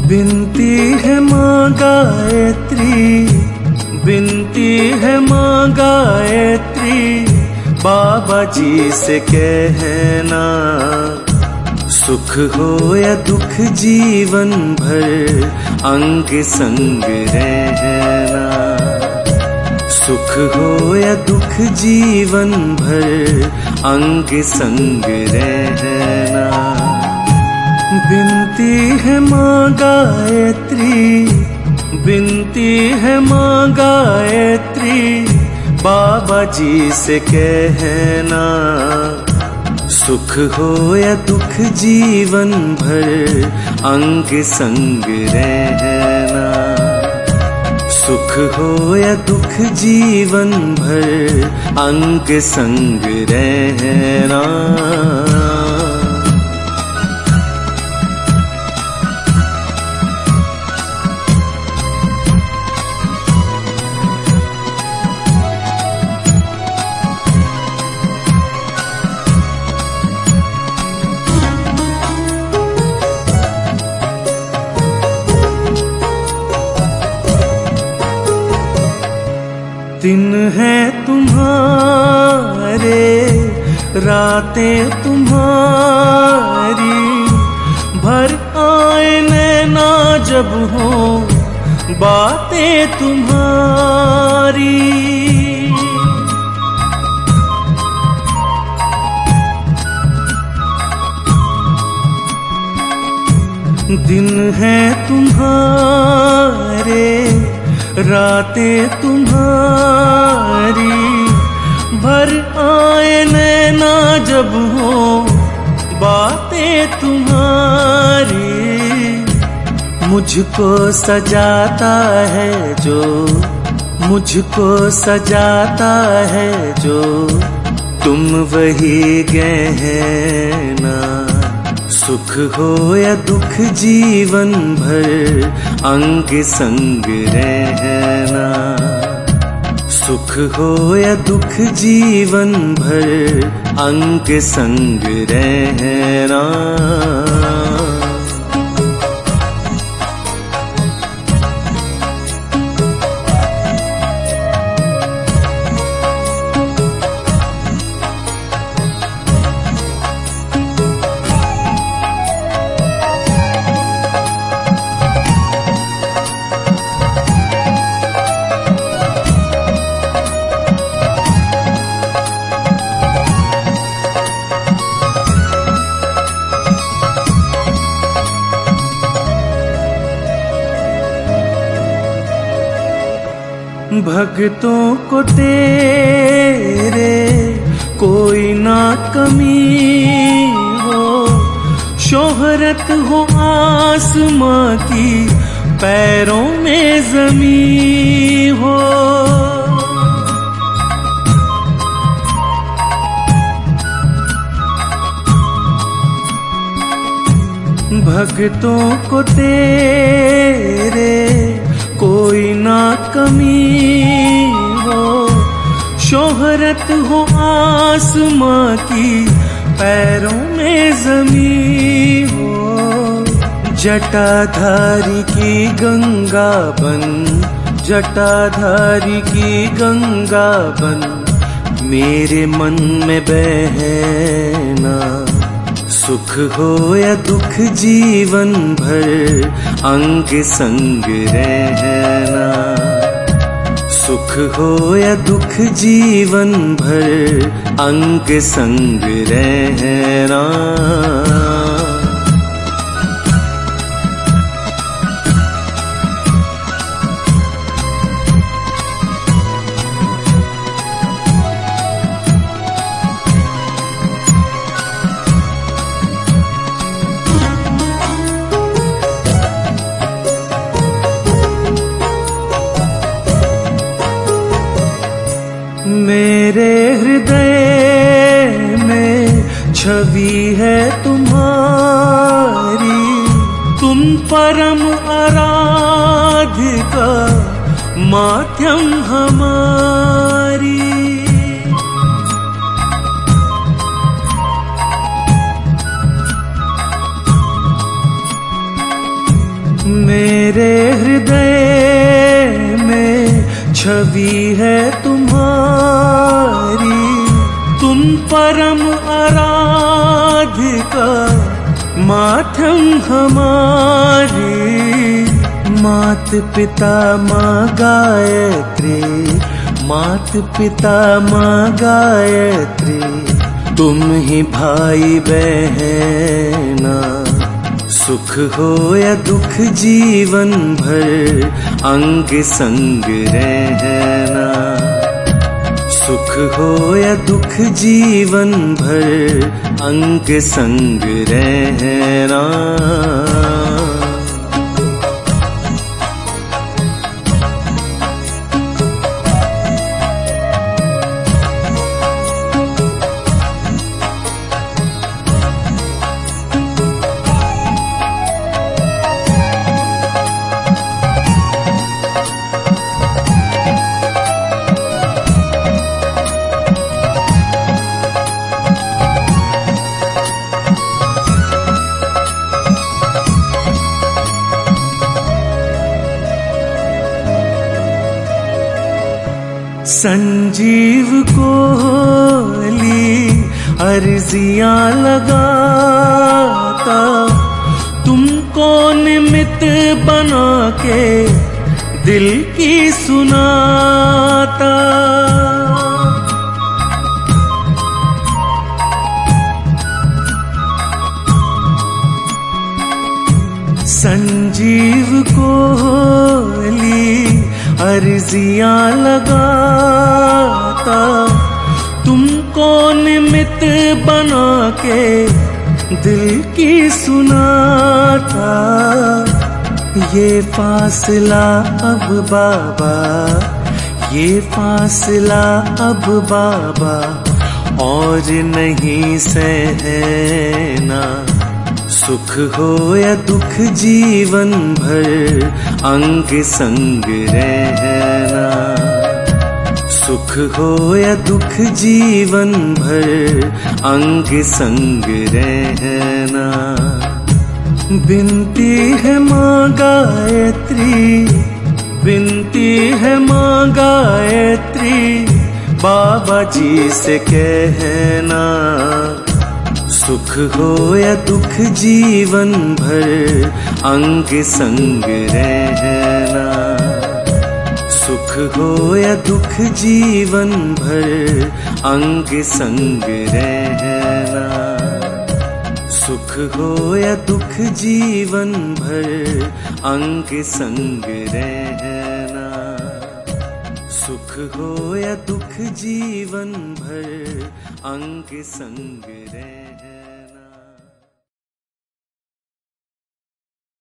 बिनती है माँ गायत्री, बिनती है माँ गायत्री, बाबा जी से कहना, सुख हो या दुख जीवन भर अंग संग रहना। सुख हो या दुख जीवन भर अंग संग रहना। बिनती है माँ गायत्री, बिनती है माँ गायत्री, बाबा जी से कहना, सुख हो या दुख जीवन भर अंग संग रहना। सुख हो या दुख जीवन भर अंग संग रहना। दिन है तुम्हारे, रातें तुम्हारी, भर आए नैना जब हो बातें तुम्हारी। दिन है तुम्हारे, रातें तुम्हारी, भर आए नैना जब हो बातें तुम्हारी। मुझको सजाता है जो, मुझको सजाता है जो, तुम वही गहना। सुख हो या दुख जीवन भर अंग संग रहना। सुख हो या दुख जीवन भर अंग संग रहना। भक्तों को तेरे कोई ना कमी हो, शोहरत हो आसमां की, पैरों में ज़मीं हो। भक्तों को तेरे कोई ना कमी हो, शोहरत हो आसमां की, पैरों में ज़मीं हो। जटाधारी की गंगा बन, जटाधारी की गंगा बन, मेरे मन में बहना। सुख हो या दुख जीवन भर अंग संग रहना। सुख हो या दुख जीवन भर अंग संग रहना। मेरे हृदय में छवि है तुम्हारी, तुम परम आराध्य माध्यम हमारी। मेरे हृदय में छवि है तुम्हारी, तुम परम आराधिका, माध्यम हमारी। मात पिता माँ गायत्री, मात पिता माँ गायत्री, तुम ही भाई बहना। सुख हो या दुख जीवन भर अंग संग रहना। सुख हो या दुख जीवन भर अंग संग रहना। संजीव कोहली अर्जियां लगाता, तुमको निमित्त बना के दिल की सुनाता। संजीव कोहली अर्जियां लगाता, तुमको निमित्त बना के दिल की सुनाता। ये फासला अब बाबा, ये फासला अब बाबा और नहीं सहना। सुख हो या दुख जीवन भर अंग संग रहना। सुख हो या दुख जीवन भर अंग संग रहना। बिनती है माँ गायत्री, बिनती है माँ गायत्री, बाबा जी से कहना। सुख हो या दुख जीवन भर अंग संग रहना। सुख हो या दुख जीवन भर अंग संग रहना। सुख हो या दुख जीवन भर अंग संग रहना। सुख हो या दुख जीवन भर अंग संग रहना।